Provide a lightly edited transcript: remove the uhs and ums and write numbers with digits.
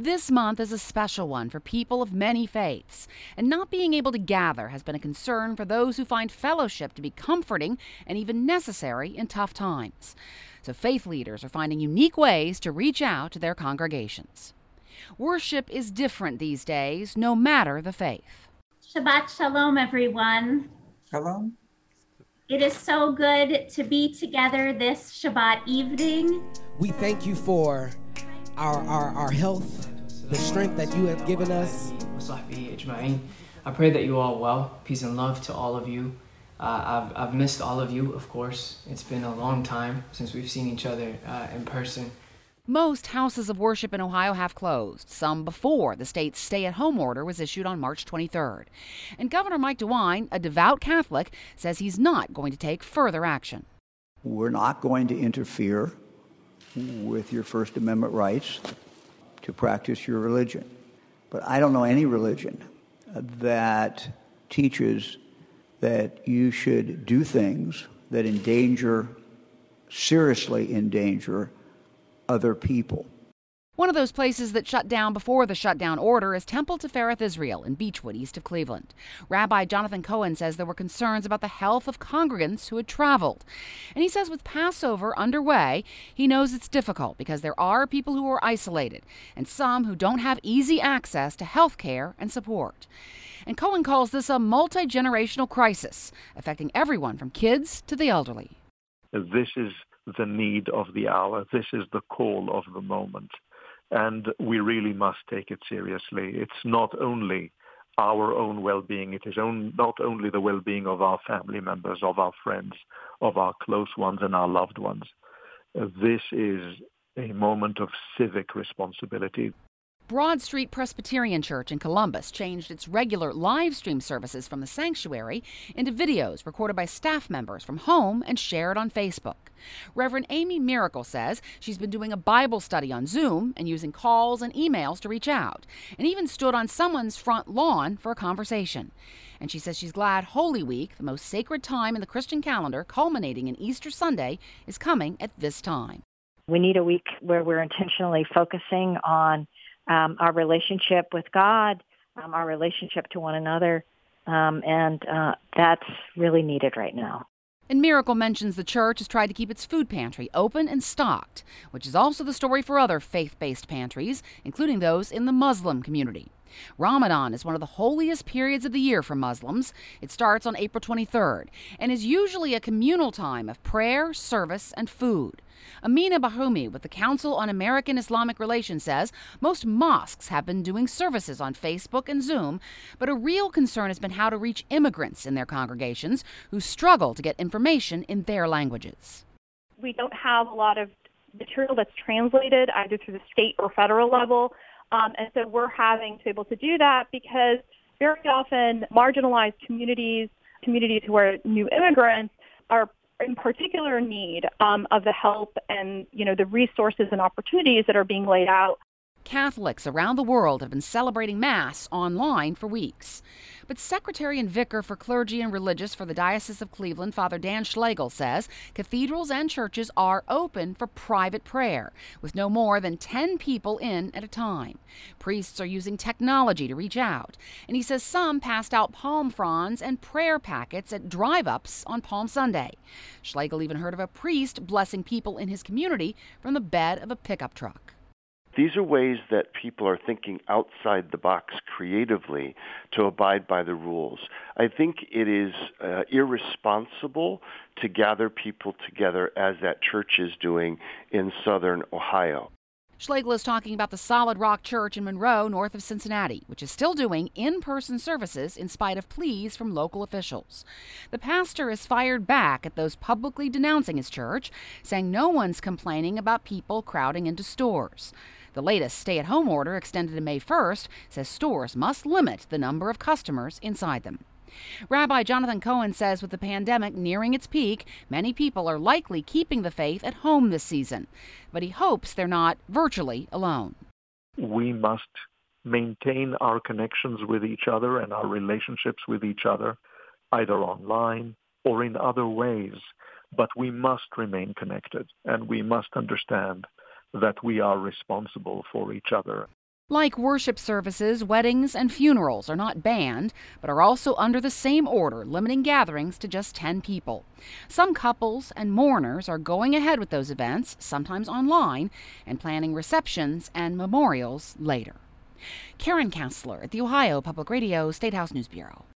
This month is a special one for people of many faiths, and not being able to gather has been a concern for those who find fellowship to be comforting and even necessary in tough times. So faith leaders are finding unique ways to reach out to their congregations. Worship is different these days, no matter the faith. Shabbat Shalom, everyone. Shalom. It is so good to be together this Shabbat evening. We thank you for our health, the strength that you have given us. I pray that you all well. Peace and love to all of you. I've missed all of you, of course. It's been a long time since we've seen each other in person. Most houses of worship in Ohio have closed, some before the state's stay-at-home order was issued on March 23rd. And Governor Mike DeWine, a devout Catholic, says he's not going to take further action. We're not going to interfere with your First Amendment rights to practice your religion. But I don't know any religion that teaches that you should do things that seriously endanger other people. One of those places that shut down before the shutdown order is Temple Tifereth Israel in Beechwood, east of Cleveland. Rabbi Jonathan Cohen says there were concerns about the health of congregants who had traveled. And he says with Passover underway, he knows it's difficult because there are people who are isolated and some who don't have easy access to health care and support. And Cohen calls this a multi-generational crisis, affecting everyone from kids to the elderly. This is the need of the hour. This is the call of the moment. And we really must take it seriously. It's not only our own well-being. It is not only the well-being of our family members, of our friends, of our close ones and our loved ones. This is a moment of civic responsibility. Broad Street Presbyterian Church in Columbus changed its regular live stream services from the sanctuary into videos recorded by staff members from home and shared on Facebook. Reverend Amy Miracle says she's been doing a Bible study on Zoom and using calls and emails to reach out, and even stood on someone's front lawn for a conversation. And she says she's glad Holy Week, the most sacred time in the Christian calendar, culminating in Easter Sunday, is coming at this time. We need a week where we're intentionally focusing on our relationship with God, our relationship to one another, and that's really needed right now. And Miracle mentions the church has tried to keep its food pantry open and stocked, which is also the story for other faith-based pantries, including those in the Muslim community. Ramadan is one of the holiest periods of the year for Muslims. It starts on April 23rd and is usually a communal time of prayer, service, and food. Amina Bahumi with the Council on American Islamic Relations says most mosques have been doing services on Facebook and Zoom, but a real concern has been how to reach immigrants in their congregations who struggle to get information in their languages. We don't have a lot of material that's translated either through the state or federal level. And so we're having to be able to do that because very often marginalized communities who are new immigrants are in particular need of the help and, the resources and opportunities that are being laid out. Catholics around the world have been celebrating Mass online for weeks. But Secretary and Vicar for Clergy and Religious for the Diocese of Cleveland, Father Dan Schlegel, says cathedrals and churches are open for private prayer, with no more than 10 people in at a time. Priests are using technology to reach out, and he says some passed out palm fronds and prayer packets at drive-ups on Palm Sunday. Schlegel even heard of a priest blessing people in his community from the bed of a pickup truck. These are ways that people are thinking outside the box creatively to abide by the rules. I think it is irresponsible to gather people together as that church is doing in southern Ohio. Schlegel is talking about the Solid Rock Church in Monroe, north of Cincinnati, which is still doing in-person services in spite of pleas from local officials. The pastor is fired back at those publicly denouncing his church, saying no one's complaining about people crowding into stores. The latest stay-at-home order, extended to May 1st, says stores must limit the number of customers inside them. Rabbi Jonathan Cohen says with the pandemic nearing its peak, many people are likely keeping the faith at home this season. But he hopes they're not virtually alone. We must maintain our connections with each other and our relationships with each other, either online or in other ways. But we must remain connected, and we must understand that we are responsible for each other. Like worship services, weddings and funerals are not banned, but are also under the same order, limiting gatherings to just 10 people. Some couples and mourners are going ahead with those events, sometimes online, and planning receptions and memorials later. Karen Kessler at the Ohio Public Radio State House News Bureau.